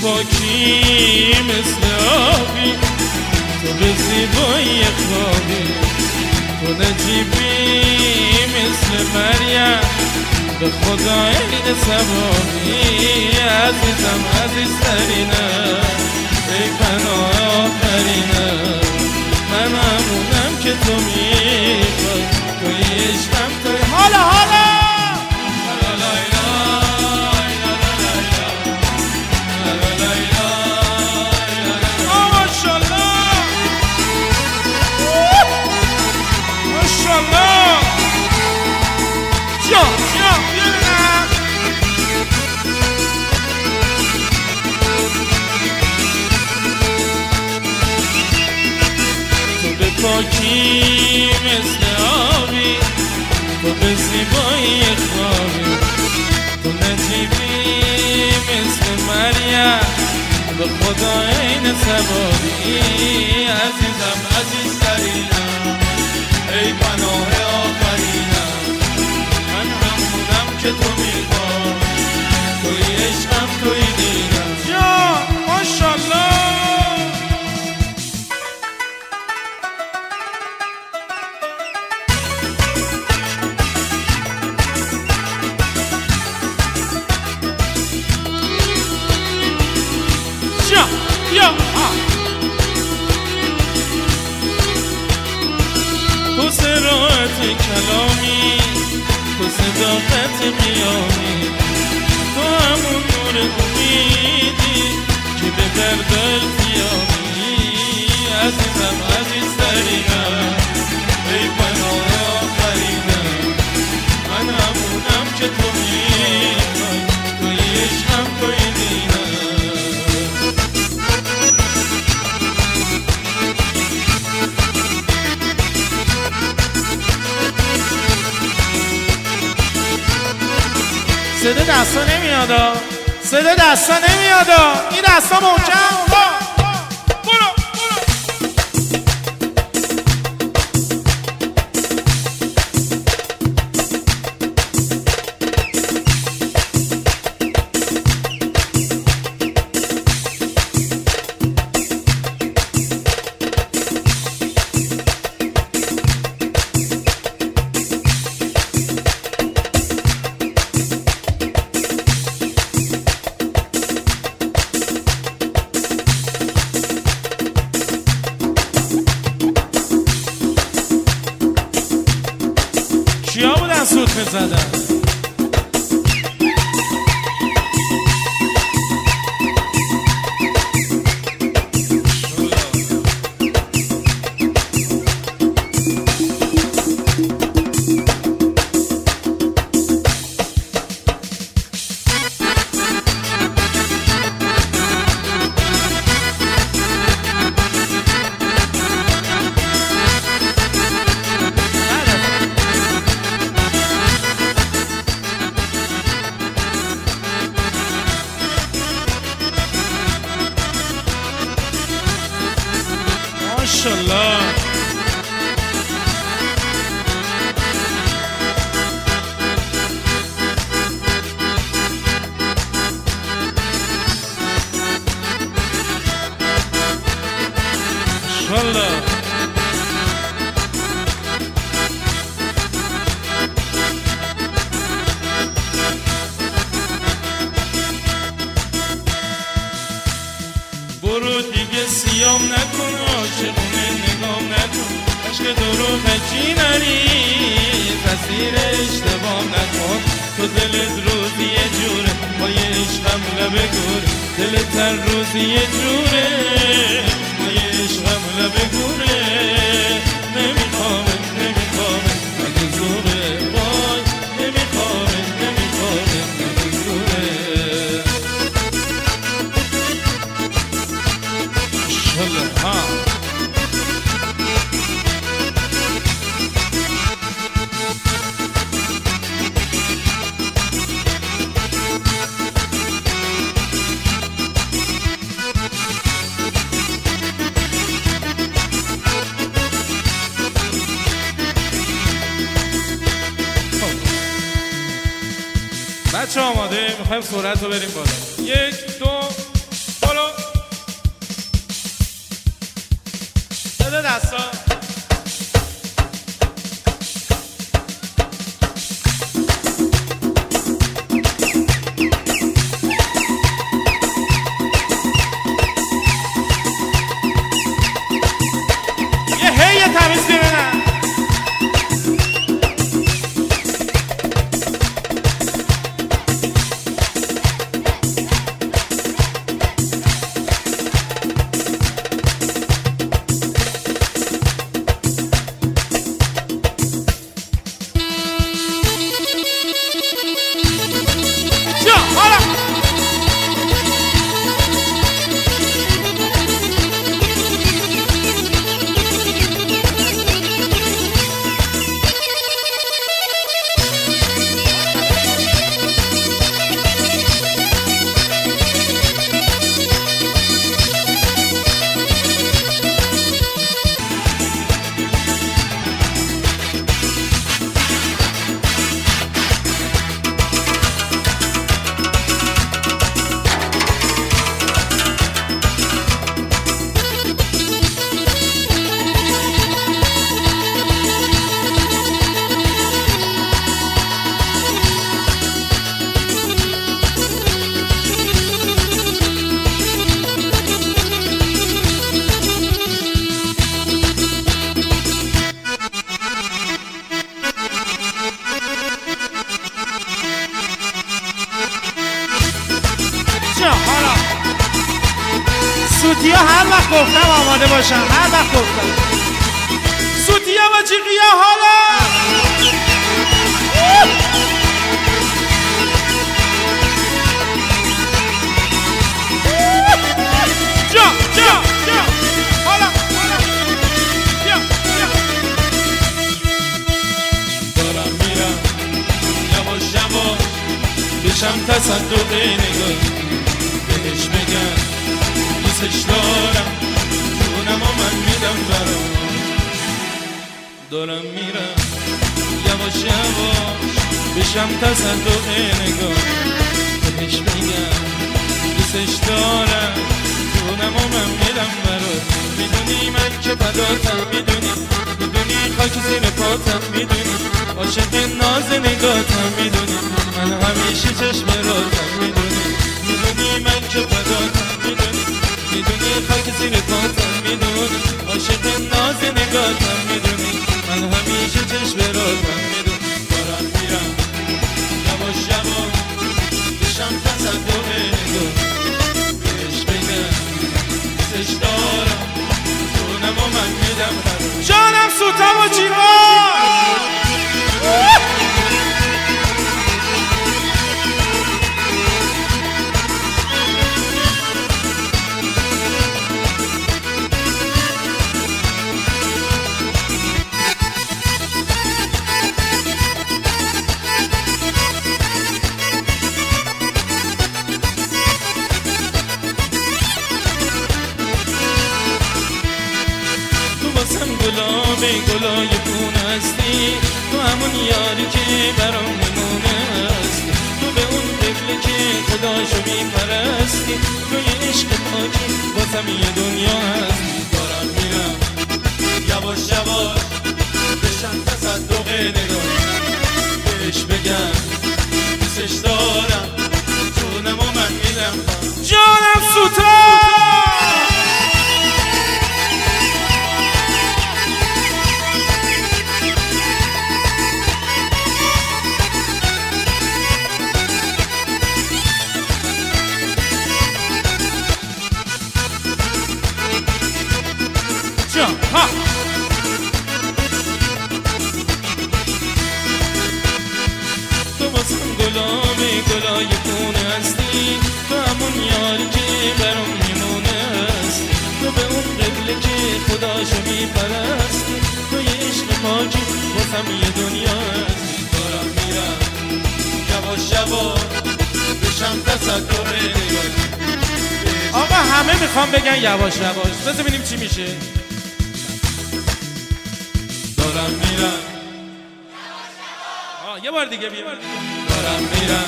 پاکی مثل آبی، تو به زیبایی خوابی، تو نجیبی مثل مریم، به خدا عین ثوابی. عزیزم عزیزترینم، ای پناه آخرینم، من همونم که تو میخوای، توی عشقم توی حالا پاکی مثل آبی، تو به زیبایی خوابی، تو نجیبی مثل مریم، به خدا عین ثوابی. عزیزم عزیزترینم، ای پناه آخرینم، من همونم که تو میخوای، توی عشقم توی دینم. یا ماشالله تو صراحت کلامی، تو صداقت قیامی، تو همون نور امیدی که به درد التیامی. عزیزم عزیزترینم، ای پناه آخرینم، من همونم که تو میخوای، توی عشقم توی دینم. صدا دستا نمیادا، صدا دستا نمیادا، این دستا محکم. برو کیا بودن سوت میزدن؟ ماشالله ماشالله. برو دیگه سیام نکن، عاشقونه نگام نکن، عشق درو مکی نری، تاثیر اشتباه نکن. تو دلت روزی یه جوره، با یه عشقم لبه گوره، دلت هر روزی یه جوره، با یه عشقم لبه گوره. نمیخوامت نمیخوامت اگه زوره، وای نمیخوامت نمیخوامت اگه زوره. ها بچه آماده؟ میخوایم سرعت رو بریم بالا. 1 2 بده دستا یه هی تمیز ببینم سوتیا هر وقت گفتم آماده باشم هر وقت گفتم سوتیا و جیغیا حالا جا حالا بیا دارم میرم یواش یواش بشم تصدق نگاه بهش بگم دوستش دارم جونم و من میدم برام دارم میرم یواش یواش بشم تصدق نگاه بهش بگم دوستش دارم جونم و من میدم برات میدونی من که فداتم میدونی خاک زیر پاتم میدونی عاشق ناز نگاتم میدونی من همیشه چشم راتم میدونی من که فداتم میدونی خاک زیر پاتم میدونی عاشق ناز نگاتم میدونی من همیشه چشم راتم میدونی دارم میرم یواش یواش بشم تصدق نگاه بهش بگم دوستش دارم جونم و من میدم جانم سوتم و جیوان گلای خون هستی تو همون یاری که برام میمونه هستی تو به اون طفله که خداشو میپرستی تو یه عشق پاکی واسم یه دنیا هستی دارم میرم یواش یواش بشم تصدق نگاه بهش بگم دوستش دارم جونم و من میدم جانم سوتا ها تو واسم گلای خونه هستی تو همون یاری که برام میمونه هستی تو به اون قبله که خداشو میپرستی تو یه عشق پاکی واسم یه دنیا هستی دارم میرم یواش یواش بشم تصدق نگاه آقا همه میخوام بگن یواش یواش بذار ببینیم چی میشه دارم میرم یه بار دیگه دارم میرم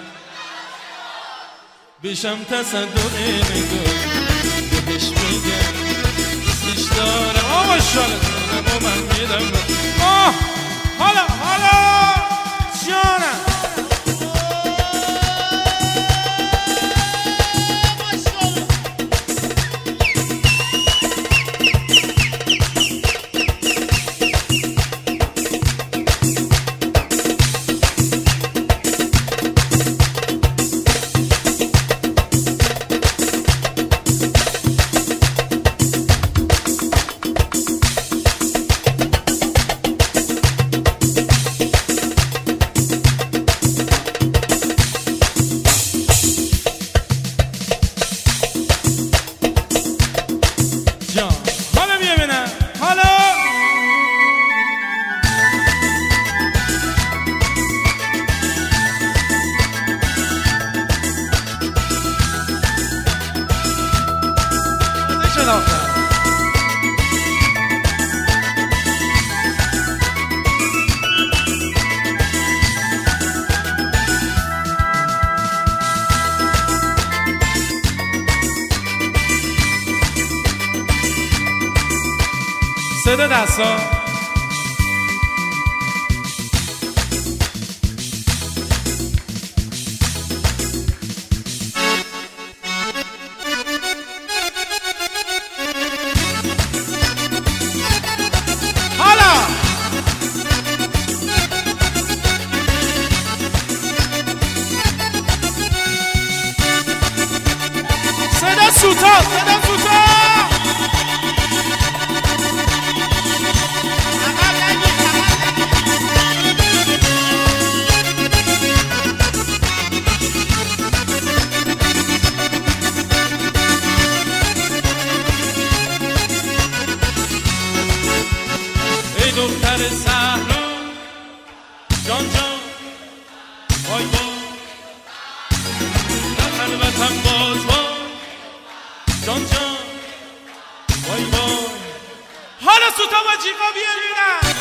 بشم تصدق نگاه بهش میگم دوستش دارم خوشحالتونم و من میدم حالا جانم صدا دستا حالا صدا سوتا دختر صحرا جان وای در خلوتم باز جان وای حالا سوتا با جیغا بیارینم